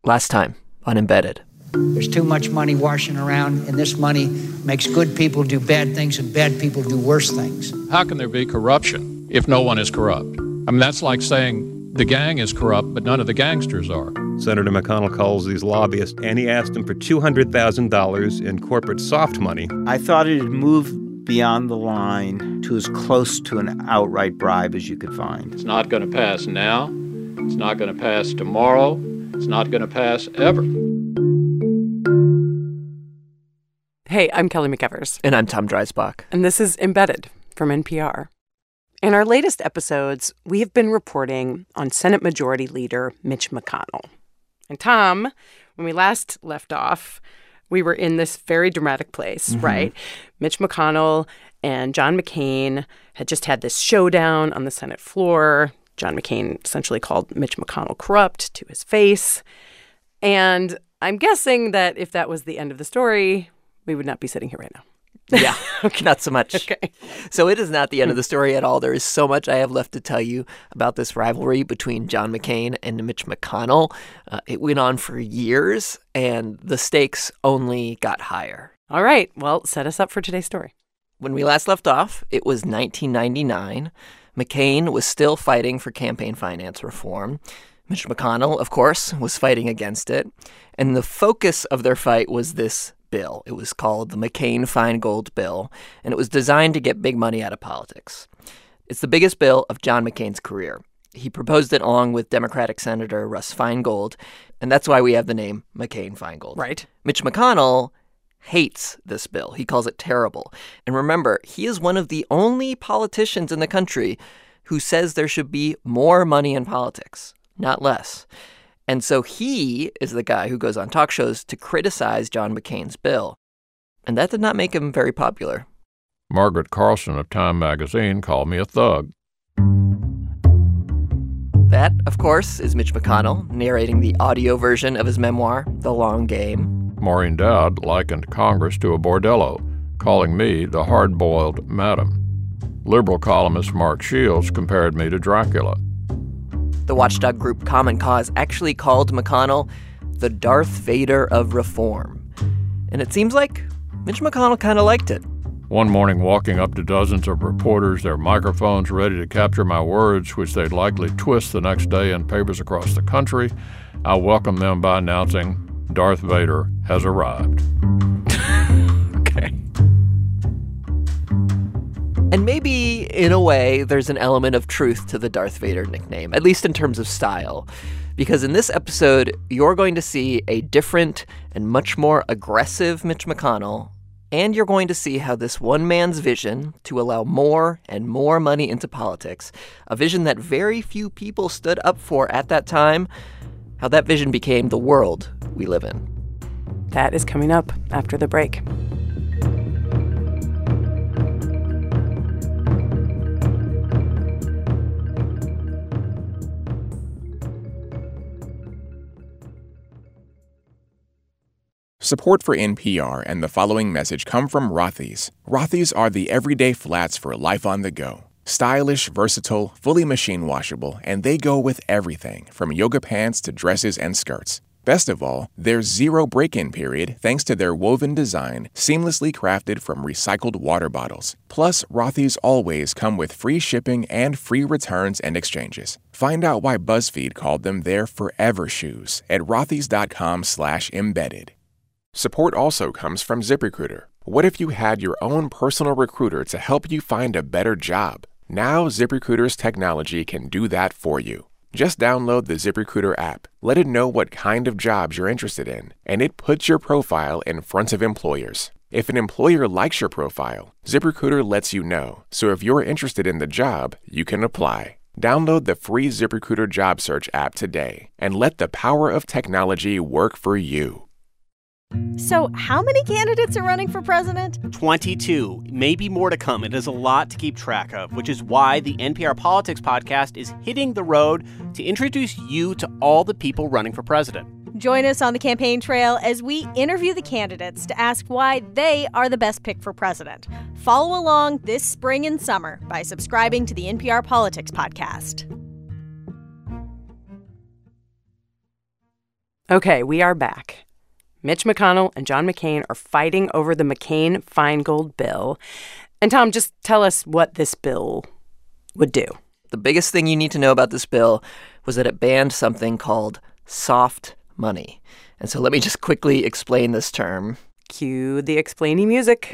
Last time on Embedded. There's too much money washing around, and this money makes good people do bad things and bad people do worse things. How can there be corruption if no one is corrupt? I mean, that's like saying the gang is corrupt, but none of the gangsters are. Senator McConnell calls these lobbyists, and he asked them for $200,000 in corporate soft money. I thought it had moved beyond the line to as close to an outright bribe as you could find. It's not going to pass now. It's not going to pass tomorrow. It's not going to pass ever. Hey, I'm Kelly McEvers. And I'm Tom Dreisbach. And this is Embedded from NPR. In our latest episodes, we have been reporting on Senate Majority Leader Mitch McConnell. And Tom, when we last left off, we were in this very dramatic place, right? Mitch McConnell and John McCain had just had this showdown on the Senate floor. John McCain essentially called Mitch McConnell corrupt to his face. And I'm guessing that if that was the end of the story, we would not be sitting here right now. Yeah, okay. Not so much. Okay. So it is not the end of the story at all. There is so much I have left to tell you about this rivalry between John McCain and Mitch McConnell. It went on for years, and the stakes only got higher. All right. Well, set us up for today's story. When we last left off, it was 1999. McCain was still fighting for campaign finance reform. Mitch McConnell, of course, was fighting against it. And the focus of their fight was this bill. It was called the McCain-Feingold bill, and it was designed to get big money out of politics. It's the biggest bill of John McCain's career. He proposed it along with Democratic Senator Russ Feingold, and that's why we have the name McCain-Feingold. Right. Mitch McConnell hates this bill. He calls it terrible. And remember, he is one of the only politicians in the country who says there should be more money in politics, not less. And so he is the guy who goes on talk shows to criticize John McCain's bill. And that did not make him very popular. Margaret Carlson of Time magazine called me a thug. That, of course, is Mitch McConnell narrating the audio version of his memoir, The Long Game. Maureen Dowd likened Congress to a bordello, calling me the hard-boiled madam. Liberal columnist Mark Shields compared me to Dracula. The watchdog group Common Cause actually called McConnell the Darth Vader of reform. And it seems like Mitch McConnell kind of liked it. One morning, walking up to dozens of reporters, their microphones ready to capture my words, which they'd likely twist the next day in papers across the country, I welcomed them by announcing, Darth Vader has arrived. Okay. And maybe, in a way, there's an element of truth to the Darth Vader nickname, at least in terms of style. Because in this episode, you're going to see a different and much more aggressive Mitch McConnell, and you're going to see how this one man's vision to allow more and more money into politics, a vision that very few people stood up for at that time, how that vision became the world we live in. That is coming up after the break. Support for NPR and the following message come from Rothy's. Rothy's are the everyday flats for life on the go. Stylish, versatile, fully machine washable, and they go with everything from yoga pants to dresses and skirts. Best of all, there's zero break-in period thanks to their woven design, seamlessly crafted from recycled water bottles. Plus, Rothy's always come with free shipping and free returns and exchanges. Find out why BuzzFeed called them their forever shoes at rothys.com/embedded. Support also comes from ZipRecruiter. What if you had your own personal recruiter to help you find a better job? Now ZipRecruiter's technology can do that for you. Just download the ZipRecruiter app, let it know what kind of jobs you're interested in, and it puts your profile in front of employers. If an employer likes your profile, ZipRecruiter lets you know. So if you're interested in the job, you can apply. Download the free ZipRecruiter job search app today and let the power of technology work for you. So how many candidates are running for president? 22. Maybe more to come. It is a lot to keep track of, which is why the NPR Politics podcast is hitting the road to introduce you to all the people running for president. Join us on the campaign trail as we interview the candidates to ask why they are the best pick for president. Follow along this spring and summer by subscribing to the NPR Politics podcast. Okay, we are back. Mitch McConnell and John McCain are fighting over the McCain-Feingold bill. And Tom, just tell us what this bill would do. The biggest thing you need to know about this bill was that it banned something called soft money. And so let me just quickly explain this term. Cue the explainy music.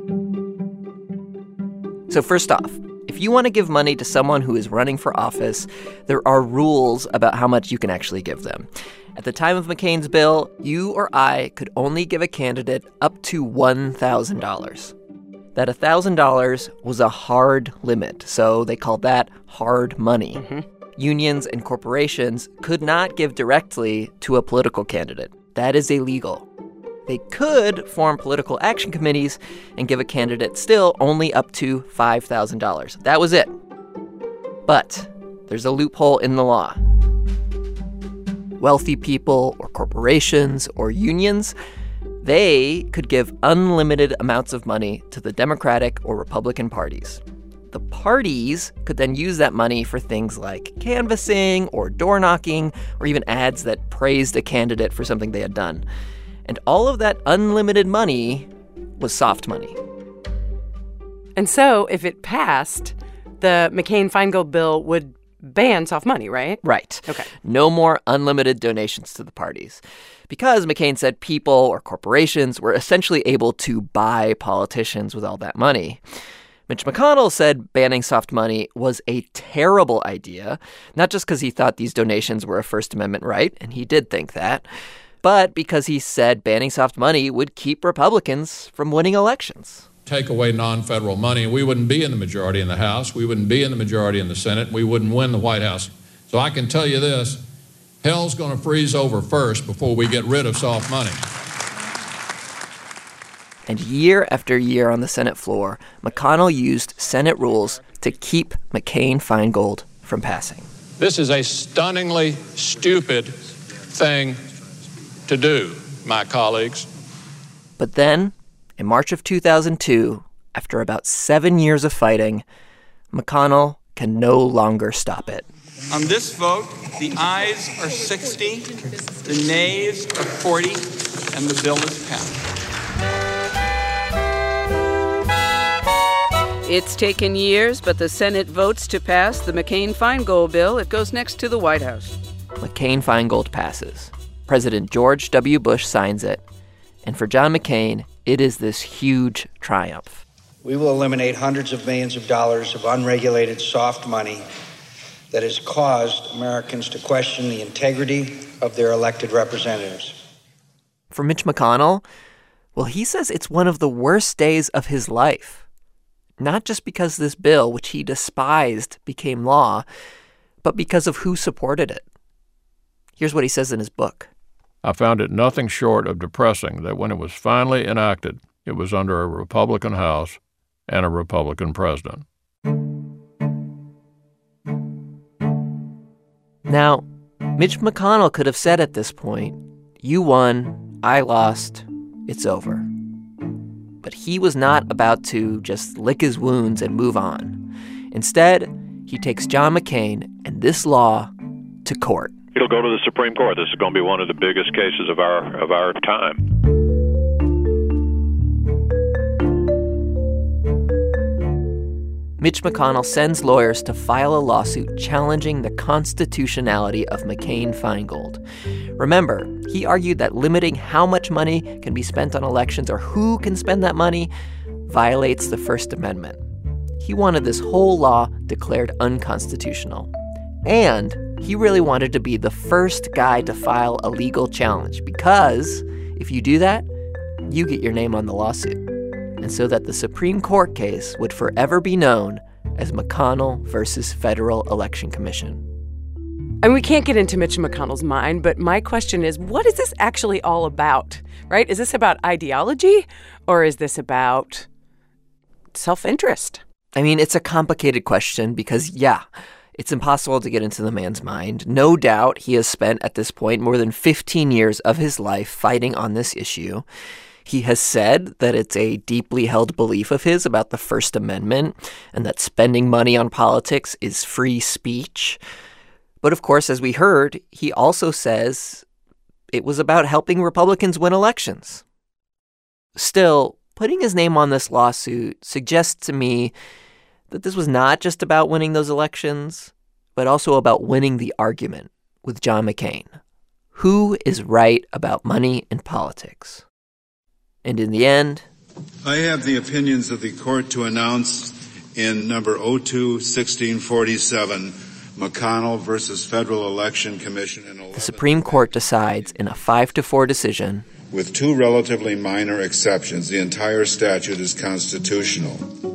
So first off, if you want to give money to someone who is running for office, there are rules about how much you can actually give them. At the time of McCain's bill, you or I could only give a candidate up to $1,000. That $1,000 was a hard limit, so they called that hard money. Mm-hmm. Unions and corporations could not give directly to a political candidate. That is illegal. They could form political action committees and give a candidate still only up to $5,000. That was it. But there's a loophole in the law. Wealthy people or corporations or unions, they could give unlimited amounts of money to the Democratic or Republican parties. The parties could then use that money for things like canvassing or door knocking or even ads that praised a candidate for something they had done. And all of that unlimited money was soft money. And so if it passed, the McCain-Feingold bill would ban soft money, right? Right. Okay. No more unlimited donations to the parties. Because McCain said people or corporations were essentially able to buy politicians with all that money. Mitch McConnell said banning soft money was a terrible idea, not just because he thought these donations were a First Amendment right, and he did think that, but because he said banning soft money would keep Republicans from winning elections. Take away non-federal money, and we wouldn't be in the majority in the House, we wouldn't be in the majority in the Senate, we wouldn't win the White House. So I can tell you this, hell's going to freeze over first before we get rid of soft money. And year after year on the Senate floor, McConnell used Senate rules to keep McCain-Feingold from passing. This is a stunningly stupid thing to do, my colleagues. But then, in March of 2002, after about 7 years of fighting, McConnell can no longer stop it. On this vote, the ayes are 60, the nays are 40, and the bill is passed. It's taken years, but the Senate votes to pass the McCain-Feingold bill. It goes next to the White House. McCain-Feingold passes. President George W. Bush signs it. And for John McCain, it is this huge triumph. We will eliminate hundreds of millions of dollars of unregulated soft money that has caused Americans to question the integrity of their elected representatives. For Mitch McConnell, well, he says it's one of the worst days of his life. Not just because this bill, which he despised, became law, but because of who supported it. Here's what he says in his book. I found it nothing short of depressing that when it was finally enacted, it was under a Republican House and a Republican president. Now, Mitch McConnell could have said at this point, you won, I lost, it's over. But he was not about to just lick his wounds and move on. Instead, he takes John McCain and this law to court. It'll go to the Supreme Court. This is going to be one of the biggest cases of our time. Mitch McConnell sends lawyers to file a lawsuit challenging the constitutionality of McCain-Feingold. Remember, he argued that limiting how much money can be spent on elections or who can spend that money violates the First Amendment. He wanted this whole law declared unconstitutional. And he really wanted to be the first guy to file a legal challenge because if you do that, you get your name on the lawsuit. And so that the Supreme Court case would forever be known as McConnell versus Federal Election Commission. And we can't get into Mitch McConnell's mind, but my question is, what is this actually all about, right? Is this about ideology or is this about self-interest? I mean, it's a complicated question because, yeah, it's impossible to get into the man's mind. No doubt he has spent at this point more than 15 years of his life fighting on this issue. He has said that it's a deeply held belief of his about the First Amendment and that spending money on politics is free speech. But of course, as we heard, he also says it was about helping Republicans win elections. Still, putting his name on this lawsuit suggests to me that this was not just about winning those elections, but also about winning the argument with John McCain. Who is right about money in politics? And in the end, I have the opinions of the court to announce in number 02-1647, McConnell versus Federal Election Commission. The Supreme Court decides in a 5-4 decision, with two relatively minor exceptions, the entire statute is constitutional.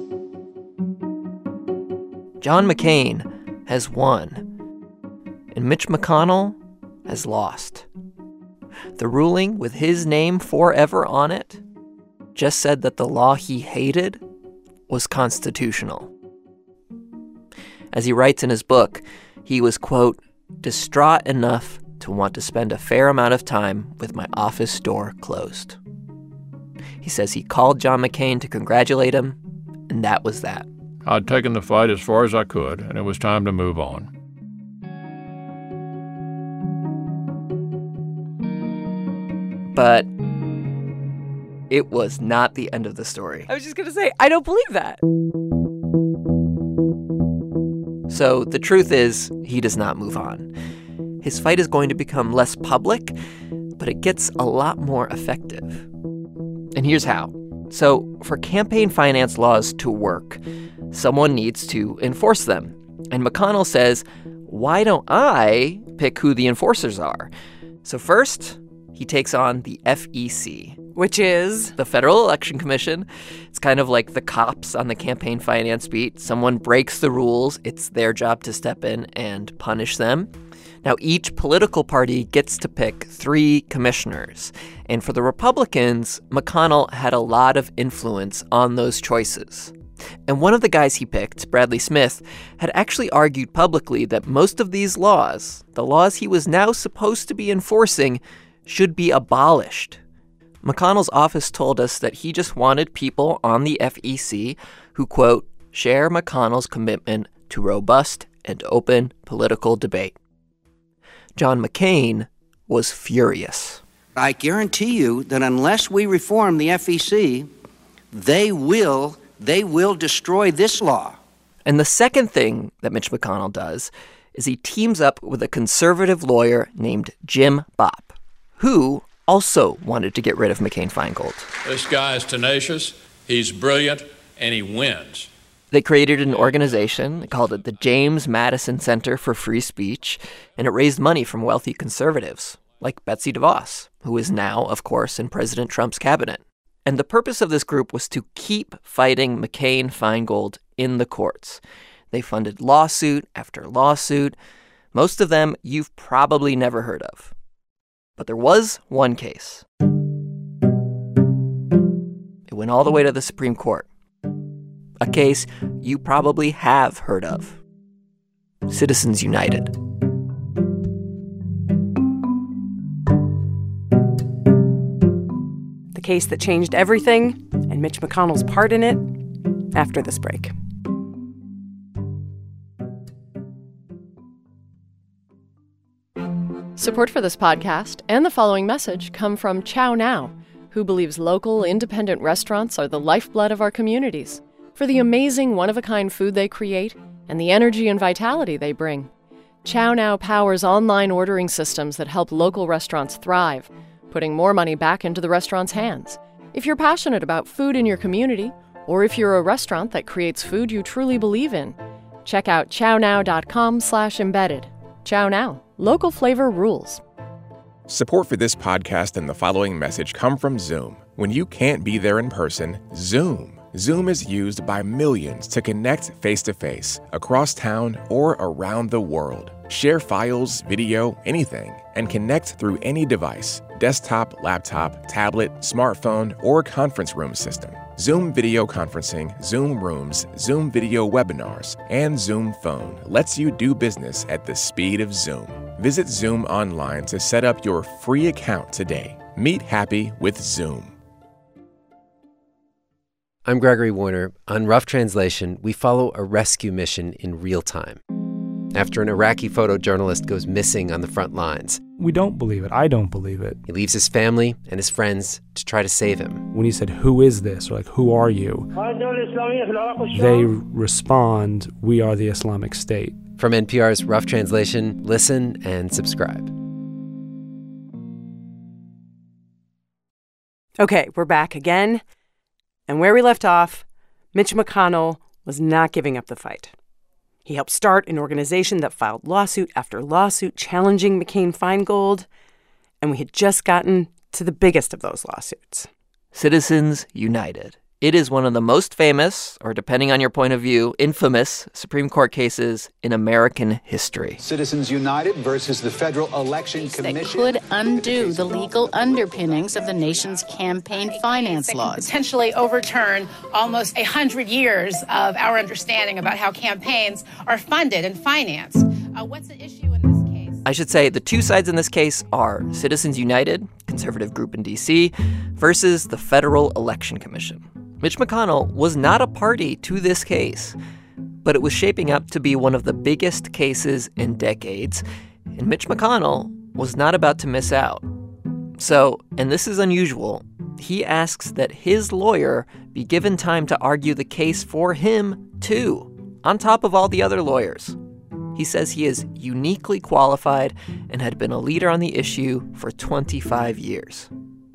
John McCain has won, and Mitch McConnell has lost. The ruling with his name forever on it just said that the law he hated was constitutional. As he writes in his book, he was, quote, distraught enough to want to spend a fair amount of time with my office door closed. He says he called John McCain to congratulate him, and that was that. I'd taken the fight as far as I could, and it was time to move on. But it was not the end of the story. I was just going to say, I don't believe that. So the truth is, he does not move on. His fight is going to become less public, but it gets a lot more effective. And here's how. So for campaign finance laws to work, someone needs to enforce them. And McConnell says, why don't I pick who the enforcers are? So first, he takes on the FEC. Which is? The Federal Election Commission. It's kind of like the cops on the campaign finance beat. Someone breaks the rules. It's their job to step in and punish them. Now, each political party gets to pick 3 commissioners. And for the Republicans, McConnell had a lot of influence on those choices. And one of the guys he picked, Bradley Smith, had actually argued publicly that most of these laws, the laws he was now supposed to be enforcing, should be abolished. McConnell's office told us that he just wanted people on the FEC who, quote, share McConnell's commitment to robust and open political debate. John McCain was furious. I guarantee you that unless we reform the FEC, they will destroy this law. And the second thing that Mitch McConnell does is he teams up with a conservative lawyer named Jim Bopp, who also wanted to get rid of McCain-Feingold. This guy is tenacious, he's brilliant, and he wins. They created an organization. They called it the James Madison Center for Free Speech, and it raised money from wealthy conservatives, like Betsy DeVos, who is now, of course, in President Trump's cabinet. And the purpose of this group was to keep fighting McCain-Feingold in the courts. They funded lawsuit after lawsuit. Most of them you've probably never heard of. But there was one case. It went all the way to the Supreme Court. A case you probably have heard of. Citizens United. The case that changed everything, and Mitch McConnell's part in it, after this break. Support for this podcast and the following message come from Chow Now, who believes local, independent restaurants are the lifeblood of our communities, for the amazing one-of-a-kind food they create and the energy and vitality they bring. Chow Now powers online ordering systems that help local restaurants thrive, putting more money back into the restaurant's hands. If you're passionate about food in your community, or if you're a restaurant that creates food you truly believe in, check out chownow.com/embedded. Chow Now. Local flavor rules. Support for this podcast and the following message come from Zoom. When you can't be there in person, Zoom. Zoom is used by millions to connect face-to-face, across town, or around the world. Share files, video, anything, and connect through any device, desktop, laptop, tablet, smartphone, or conference room system. Zoom video conferencing, Zoom Rooms, Zoom video webinars, and Zoom Phone lets you do business at the speed of Zoom. Visit Zoom online to set up your free account today. Meet happy with Zoom. I'm Gregory Warner. On Rough Translation, we follow a rescue mission in real time. after an Iraqi photojournalist goes missing on the front lines. We don't believe it. I don't believe it. He leaves his family and his friends to try to save him. When he said, "Who is this?" or like, "Who are you?" they respond, "We are the Islamic State." From NPR's Rough Translation, listen and subscribe. Okay, we're back again. And where we left off, Mitch McConnell was not giving up the fight. He helped start an organization that filed lawsuit after lawsuit challenging McCain-Feingold, and we had just gotten to the biggest of those lawsuits. Citizens United. It is one of the most famous, or depending on your point of view, infamous Supreme Court cases in American history. Citizens United versus the Federal Election Commission. That could undo the legal underpinnings of the nation's campaign finance laws. Potentially overturn almost 100 years of our understanding about how campaigns are funded and financed. What's the issue in this case? I should say the two sides in this case are Citizens United, conservative group in D.C., versus the Federal Election Commission. Mitch McConnell was not a party to this case, but it was shaping up to be one of the biggest cases in decades, and Mitch McConnell was not about to miss out. So, and this is unusual, he asks that his lawyer be given time to argue the case for him, too, on top of all the other lawyers. He says he is uniquely qualified and had been a leader on the issue for 25 years.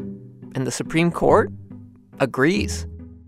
And the Supreme Court agrees.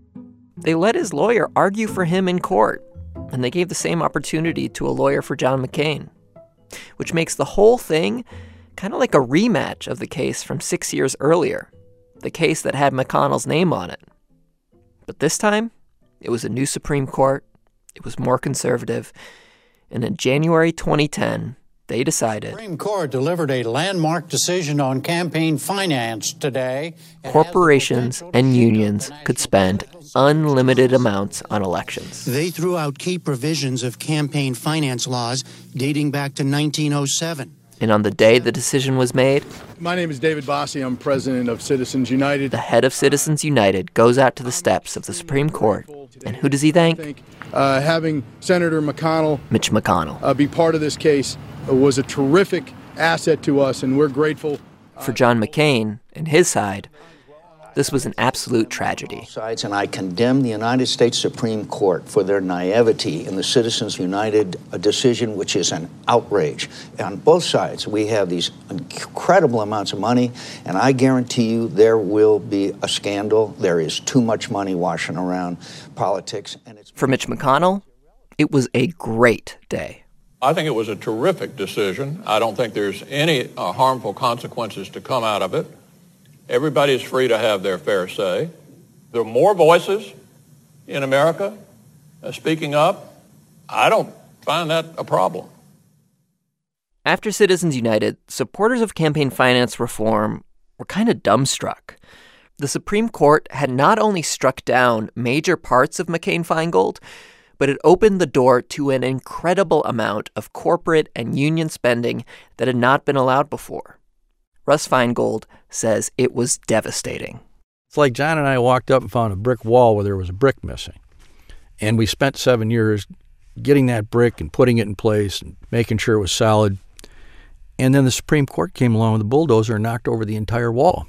They let his lawyer argue for him in court, and they gave the same opportunity to a lawyer for John McCain, which makes the whole thing kind of like a rematch of the case from 6 years earlier, the case that had McConnell's name on it. But this time, it was a new Supreme Court, it was more conservative, and in January 2010, they decided the Supreme Court delivered a landmark decision on campaign finance today. Corporations and unions could spend unlimited amounts on elections. They threw out key provisions of campaign finance laws dating back to 1907. And on the day the decision was made, my name is David Bossie. I'm president of Citizens United. The head of Citizens United goes out to the steps of the Supreme Court. And who does he thank? Having Senator McConnell, Mitch McConnell, be part of this case was a terrific asset to us, and we're grateful. For John McCain and his side, this was an absolute tragedy. And I condemn the United States Supreme Court for their naivety in the Citizens United decision, which is an outrage. On both sides, we have these incredible amounts of money, and I guarantee you there will be a scandal. There is too much money washing around politics. For Mitch McConnell, it was a great day. I think it was a terrific decision. I don't think there's any harmful consequences to come out of it. Everybody is free to have their fair say. There are more voices in America speaking up. I don't find that a problem. After Citizens United, supporters of campaign finance reform were kind of dumbstruck. The Supreme Court had not only struck down major parts of McCain-Feingold, but it opened the door to an incredible amount of corporate and union spending that had not been allowed before. Russ Feingold says it was devastating. It's like John and I walked up and found a brick wall where there was a brick missing. And we spent 7 years getting that brick and putting it in place and making sure it was solid. And then the Supreme Court came along with a bulldozer and knocked over the entire wall.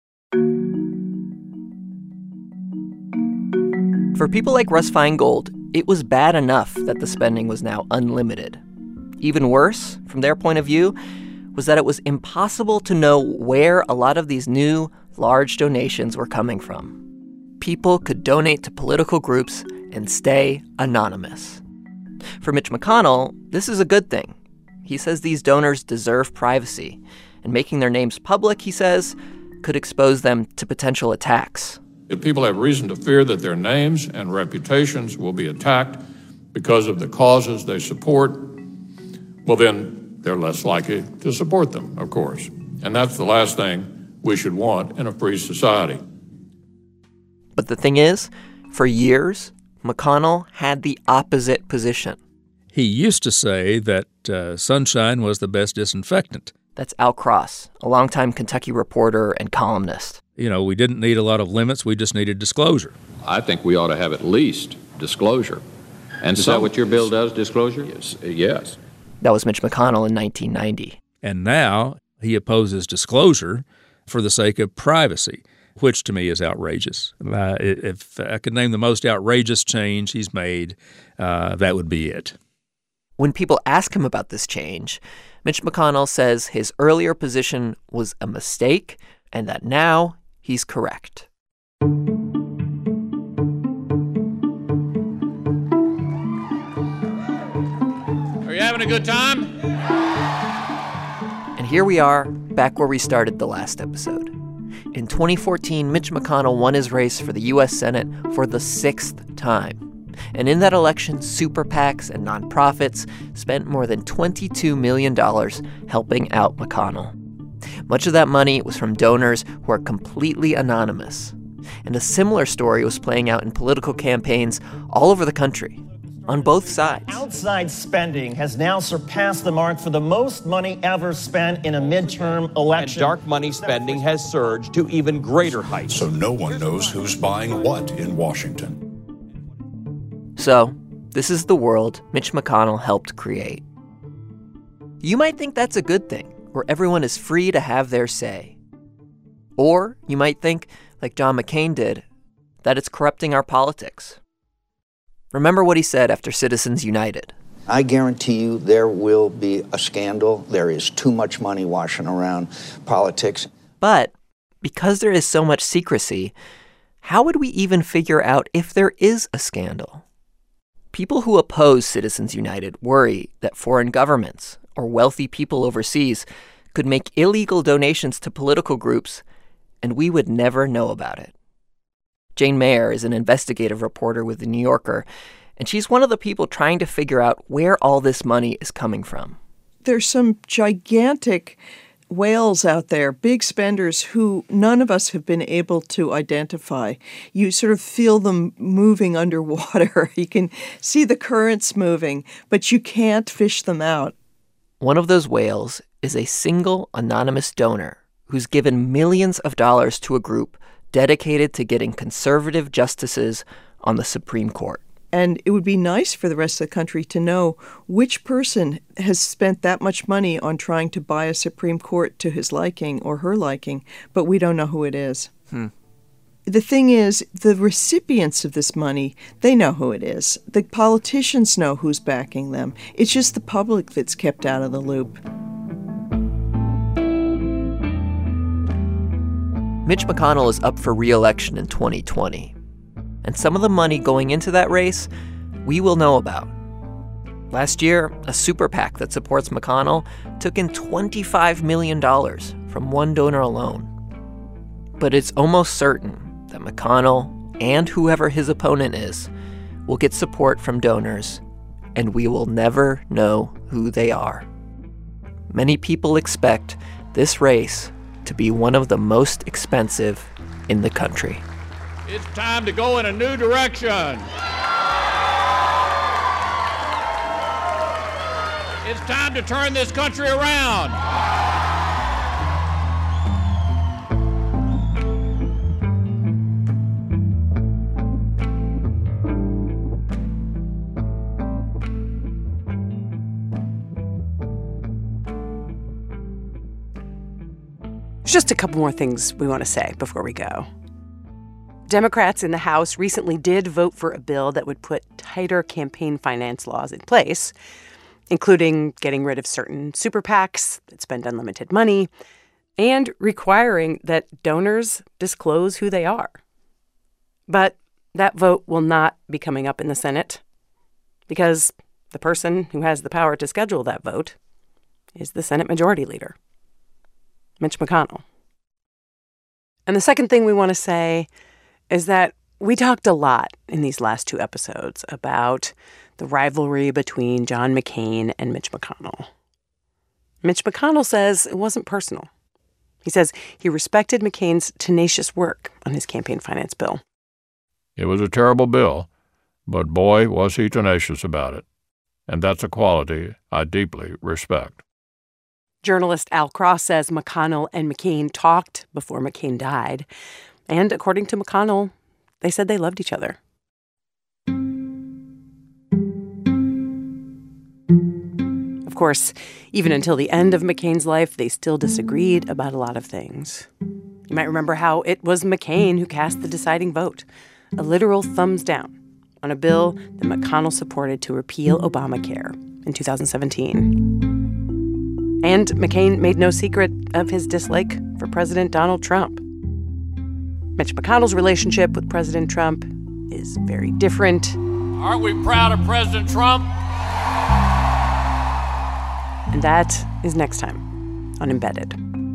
For people like Russ Feingold, it was bad enough that the spending was now unlimited. Even worse, from their point of view, was that it was impossible to know where a lot of these new, large donations were coming from. People could donate to political groups and stay anonymous. For Mitch McConnell, this is a good thing. He says these donors deserve privacy, and making their names public, he says, could expose them to potential attacks. If people have reason to fear that their names and reputations will be attacked because of the causes they support, well, then they're less likely to support them, of course. And that's the last thing we should want in a free society. But the thing is, for years, McConnell had the opposite position. He used to say that sunshine was the best disinfectant. That's Al Cross, a longtime Kentucky reporter and columnist. You know, we didn't need a lot of limits, we just needed disclosure. I think we ought to have at least disclosure. And Is that what your bill does, disclosure? Yes. That was Mitch McConnell in 1990. And now he opposes disclosure for the sake of privacy, which to me is outrageous. If I could name the most outrageous change he's made, that would be it. When people ask him about this change, Mitch McConnell says his earlier position was a mistake and that now he's correct. Are you having a good time? And here we are, back where we started the last episode. In 2014, Mitch McConnell won his race for the U.S. Senate for the 6th time. And in that election, super PACs and nonprofits spent more than $22 million helping out McConnell. Much of that money was from donors who are completely anonymous. And a similar story was playing out in political campaigns all over the country, on both sides. Outside spending has now surpassed the mark for the most money ever spent in a midterm election. And dark money spending has surged to even greater heights. So no one knows who's buying what in Washington. So, this is the world Mitch McConnell helped create. You might think that's a good thing, where everyone is free to have their say. Or you might think, like John McCain did, that it's corrupting our politics. Remember what he said after Citizens United. I guarantee you there will be a scandal. There is too much money washing around politics. But because there is so much secrecy, how would we even figure out if there is a scandal? People who oppose Citizens United worry that foreign governments or wealthy people overseas could make illegal donations to political groups, and we would never know about it. Jane Mayer is an investigative reporter with The New Yorker, and she's one of the people trying to figure out where all this money is coming from. There's some gigantic whales out there, big spenders who none of us have been able to identify. You sort of feel them moving underwater. You can see the currents moving, but you can't fish them out. One of those whales is a single anonymous donor who's given millions of dollars to a group dedicated to getting conservative justices on the Supreme Court. And it would be nice for the rest of the country to know which person has spent that much money on trying to buy a Supreme Court to his liking or her liking, but we don't know who it is. The thing is, the recipients of this money, they know who it is. The politicians know who's backing them. It's just the public that's kept out of the loop. Mitch McConnell is up for re-election in 2020. And some of the money going into that race, we will know about. Last year, a super PAC that supports McConnell took in $25 million from one donor alone. But it's almost certain that McConnell and whoever his opponent is will get support from donors, and we will never know who they are. Many people expect this race to be one of the most expensive in the country. It's time to go in a new direction. It's time to turn this country around. Just a couple more things we want to say before we go. Democrats in the House recently did vote for a bill that would put tighter campaign finance laws in place, including getting rid of certain super PACs that spend unlimited money and requiring that donors disclose who they are. But that vote will not be coming up in the Senate because the person who has the power to schedule that vote is the Senate Majority Leader, Mitch McConnell. And the second thing we want to say is that we talked a lot in these last two episodes about the rivalry between John McCain and Mitch McConnell. Mitch McConnell says it wasn't personal. He says he respected McCain's tenacious work on his campaign finance bill. It was a terrible bill, but boy, was he tenacious about it. And that's a quality I deeply respect. Journalist Al Cross says McConnell and McCain talked before McCain died. And according to McConnell, they said they loved each other. Of Of course, even until the end of McCain's life, they still disagreed about a lot of things. You might remember how it was McCain who cast the deciding vote, a literal thumbs down, on a bill that McConnell supported to repeal Obamacare in 2017. And McCain made no secret of his dislike for President Donald Trump. Mitch McConnell's relationship with President Trump is very different. Aren't we proud of President Trump? And that is next time on Embedded.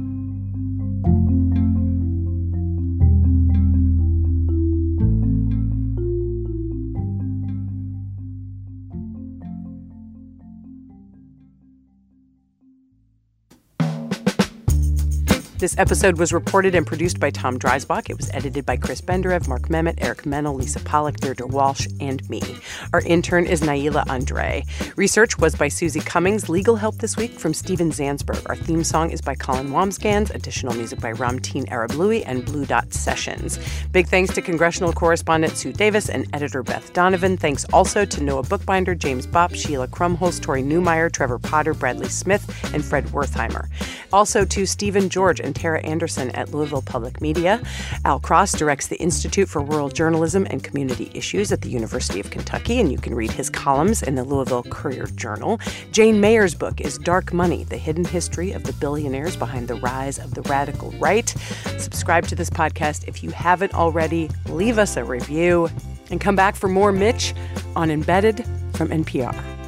This episode was reported and produced by Tom Dreisbach. It was edited by Chris Benderev, Mark Memmott, Eric Mennel, Lisa Pollack, Deirdre Walsh, and me. Our intern is Naila Andre. Research was by Susie Cummings. Legal help this week from Steven Zansberg. Our theme song is by Colin Wamsgans. Additional music by Ramteen Arab Louie and Blue Dot Sessions. Big thanks to congressional correspondent Sue Davis and editor Beth Donovan. Thanks also to Noah Bookbinder, James Bopp, Sheila Krumholz, Tori Newmeyer, Trevor Potter, Bradley Smith, and Fred Wertheimer. Also to Stephen George and Tara Anderson at Louisville Public Media. Al Cross directs the Institute for Rural Journalism and Community Issues at the University of Kentucky, and you can read his columns in the Louisville Courier-Journal. Jane Mayer's book is Dark Money, The Hidden History of the Billionaires Behind the Rise of the Radical Right. Subscribe to this podcast if you haven't already. Leave us a review. And come back for more Mitch on Embedded from NPR.